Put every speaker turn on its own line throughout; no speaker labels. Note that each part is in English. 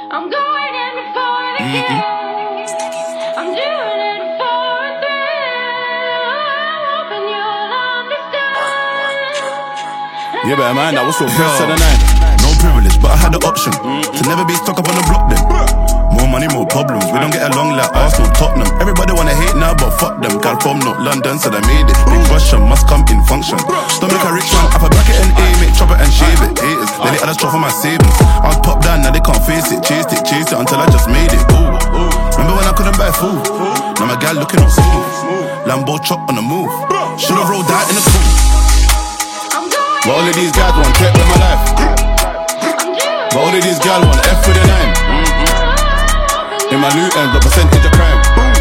I'm going in for it again. I'm doing it for a thrill. Hoping you'll understand.
Yeah, better man, that was so first of the night. No privilege, but I had the option to never be stuck up on the block then. More money, more problems. We don't get along like Arsenal, Tottenham. Everybody wanna hate now, but fuck them. Gal from not London, so they made it. Big Russian must come in function. Don't make a rich man, have a bracket and aim it, chop it and shave it. Haters, they let others for my savings. I was popped down, now they can't face it. Chased it until I just made it. Ooh. Remember when I couldn't buy food? Now my gal looking all smooth. Lambo chop on the move. Should've rolled out in the pool. But all of these guys want check with my life. But all of these guys want F with the 9. In my loot ends, the percentage of crime.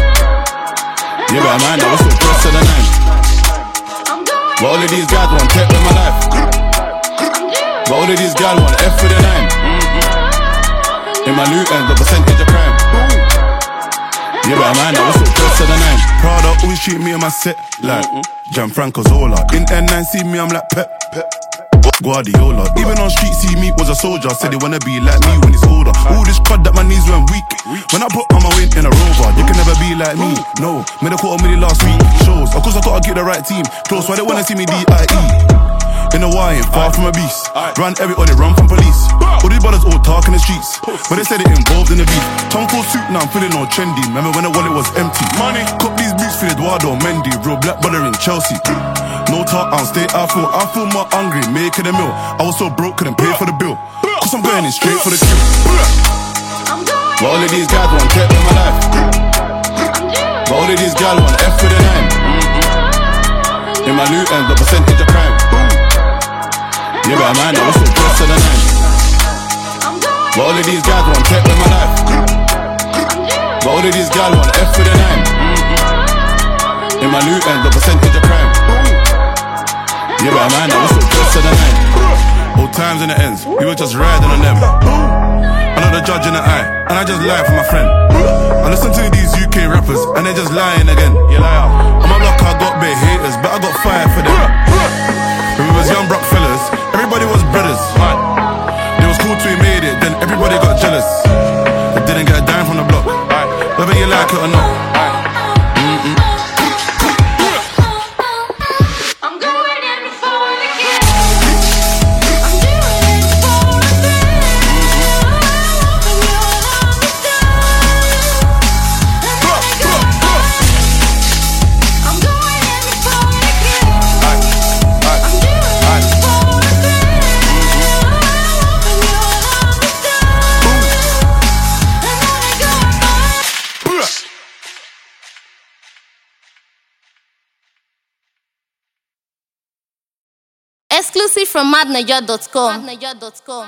Yeah, but man, that was so close to the 9. But all of these guys want check with my life. But all of these guys want F with the 9. In my loot ends, the percentage of crime. Yeah, but man, that was so close to the 9. Prada always treat me on my set like Gianfranco Zola. In N9 see me, I'm like Pep Guardiola. Even on street see me was a soldier. Said they wanna be like me when he's older. All this crud that my knees went weak. When I put on my weight in a Rover, you can never be like me. No, made a $250,000 last week. Shows, of course I gotta get the right team. Close, why they wanna see me D.I.E. In the wire, far from a beast. Run everybody, run from police. All these brothers all talk in the streets, but they said it involved in the beef. Tom Ford suit, now I'm feeling all trendy. Remember when the wallet was empty? Money, cop these boots for Eduardo Mendy. Real black brother in Chelsea. No talk, I'll stay, I feel more hungry, making a meal. I was so broke, couldn't pay for the bill. Cause I'm going in straight for the kill. But all of these guys want check with my life. But all of these guys want F with the 9. In my loot ends, the percentage of crime. Yeah, but man, that was so close to the 9. But all of these guys want check with my life. But all of these guys want F with the 9. In my loot ends, the percentage of crime. Yeah, but man, that was so close to the 9. Old times in the ends, we were just riding on them. I know the judge in the eye, and I just lie for my friend. I listen to these UK rappers, and they just lying again. You liar. On my block I got big haters, but I got fire for them. When we was young broke fellas, everybody was brothers. It was cool till we made it, then everybody got jealous. I didn't get a dime from the block, whether you like it or not.
Exclusive from madnaja.com.